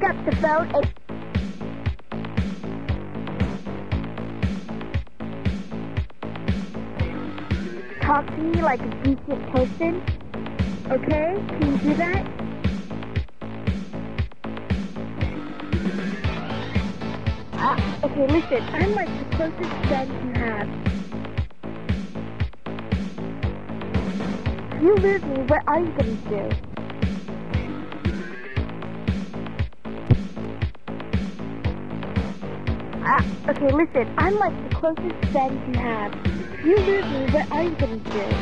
up the phone and... talk to me like a decent person? Okay? Can you do that? Okay, listen, I'm like the closest friend you have. If you lose me, what are you going to do? Okay, listen, I'm like the closest friend you have. If you lose me, what are you going to do?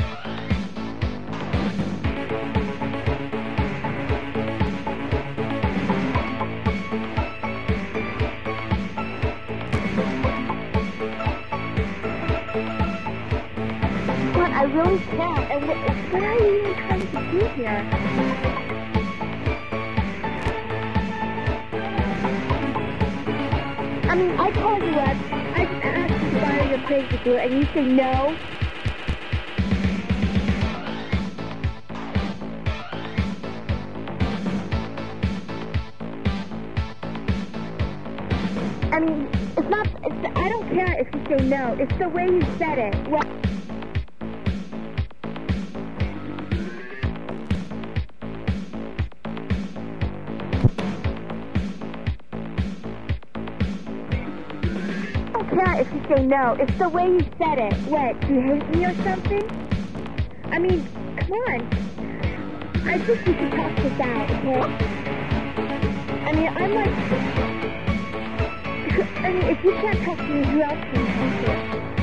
I really can't. And what are you even trying to do here? I mean, I called you up. I just asked you to borrow your crazy glue, and you say no? I mean, I don't care if you say no. It's the way you said it. Well, if you say no, it's the way you said it. What, do you hate me or something? I mean, come on. I think we can talk this out, okay? I mean, if you can't talk to me, who else can you talk to?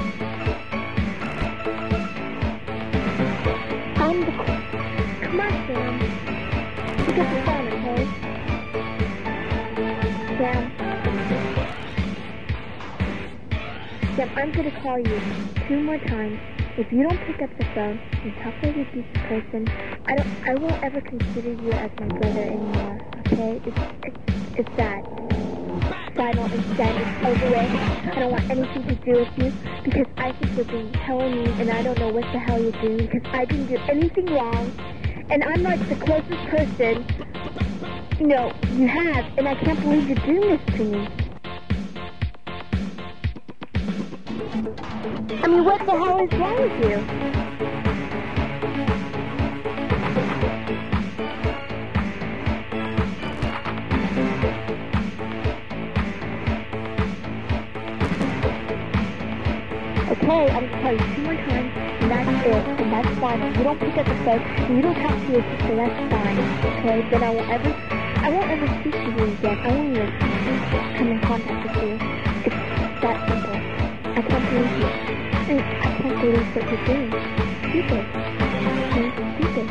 Come on, Sam. Pick up the phone, okay? Sam. Sam, I'm going to call you 2 more times. If you don't pick up the phone and talk like a decent person, I won't ever consider you as my brother anymore, okay? It's that. Final and done. It's over with. I don't want anything to do with you because I think you're being hella mean and I don't know what the hell you're doing because I didn't do anything wrong and I'm like the closest person, you have, and I can't believe you're doing this to me. I mean, what the hell is wrong with you? Okay, I'm gonna tell you 2 more times, and that's it, and that's fine. If you don't pick up the phone, and you don't talk to your sister, that's fine. Okay, then I won't ever speak to you again. I won't even come in contact with you. It's that simple. I can't believe you. I can't believe what you're doing. Stupid. Okay? Stupid.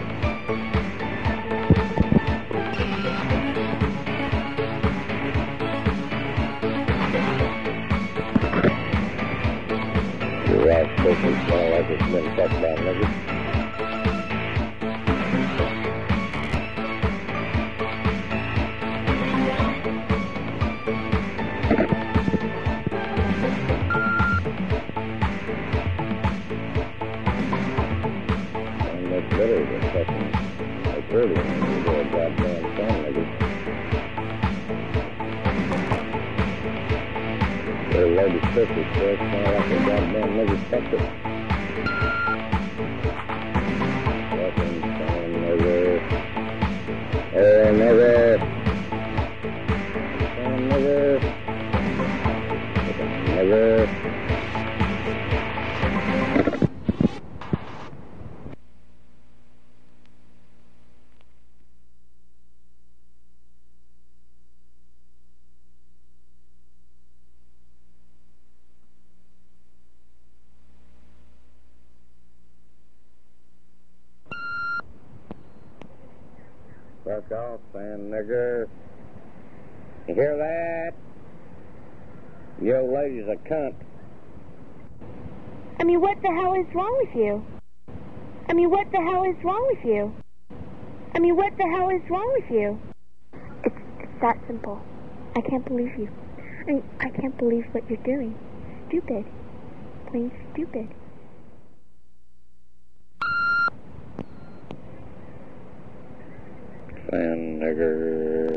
Your ass doesn't smell like it's been sucked by nigga. Better than fucking like earlier when you go a goddamn phone, nigga. Their lady sister still smell like a goddamn nigga sucker. Fucking phone, nigga. Nigga. Phone, nigga. Nigga. Fuck off, man, nigga. You hear that? Your lady's a cunt. I mean, what the hell is wrong with you? I mean, what the hell is wrong with you? I mean, what the hell is wrong with you? It's that simple. I can't believe you. I can't believe what you're doing. Stupid. Plain stupid. Fan nigger.